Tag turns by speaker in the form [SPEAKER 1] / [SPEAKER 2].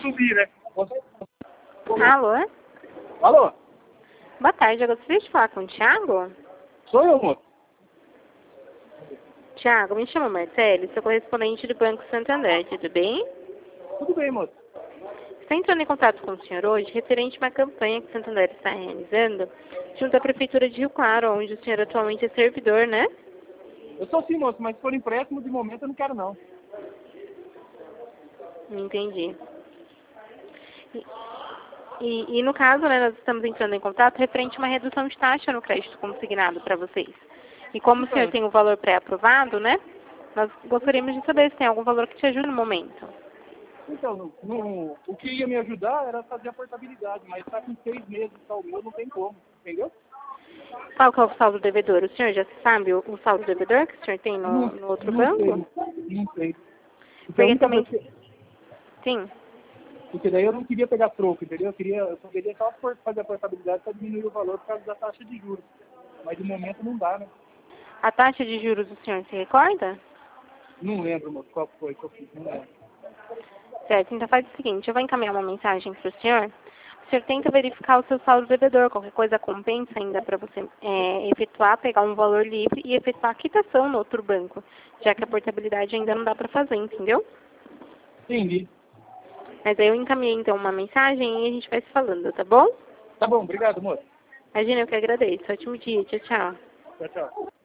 [SPEAKER 1] subir, né?
[SPEAKER 2] Alô?
[SPEAKER 1] Alô?
[SPEAKER 2] Boa tarde, eu gostaria de falar com o Thiago.
[SPEAKER 1] Sou eu, moço.
[SPEAKER 2] Thiago, me chamo Marcelo, sou correspondente do Banco Santander, tudo bem?
[SPEAKER 1] Tudo bem, moço.
[SPEAKER 2] Estou entrando em contato com o senhor hoje referente a uma campanha que o Santander está realizando junto à Prefeitura de Rio Claro, onde o senhor atualmente é servidor, né?
[SPEAKER 1] Eu sou sim, moço, mas se for empréstimo, de momento eu não quero, não.
[SPEAKER 2] Entendi. E no caso, né, nós estamos entrando em contato referente a uma redução de taxa no crédito consignado para vocês. E como o senhor tem o valor pré-aprovado, né, nós gostaríamos de saber se tem algum valor que te ajude no momento.
[SPEAKER 1] Então, o que ia me ajudar era fazer a portabilidade, mas está com 6 meses só o meu, não tem como, entendeu?
[SPEAKER 2] Qual que é o saldo devedor? O senhor já sabe o saldo devedor que o senhor tem no outro banco?
[SPEAKER 1] Não sei.
[SPEAKER 2] Porque também... Sim.
[SPEAKER 1] Porque daí eu não queria pegar troco, entendeu? Eu só queria só fazer a portabilidade para diminuir o valor por causa da taxa de juros. Mas de momento não dá, né?
[SPEAKER 2] A taxa de juros o senhor se recorda?
[SPEAKER 1] Não lembro, moço, qual foi que eu fiz, não lembro.
[SPEAKER 2] Certo, então faz o seguinte, eu vou encaminhar uma mensagem para o senhor tenta verificar o seu saldo devedor, qualquer coisa compensa ainda para você efetuar, pegar um valor livre e efetuar a quitação no outro banco, já que a portabilidade ainda não dá para fazer, entendeu?
[SPEAKER 1] Entendi.
[SPEAKER 2] Mas aí eu encaminhei então uma mensagem e a gente vai se falando, tá bom?
[SPEAKER 1] Tá bom, obrigado, moço.
[SPEAKER 2] Imagina, eu que agradeço. Ótimo dia, tchau, tchau.
[SPEAKER 1] Tchau, tchau.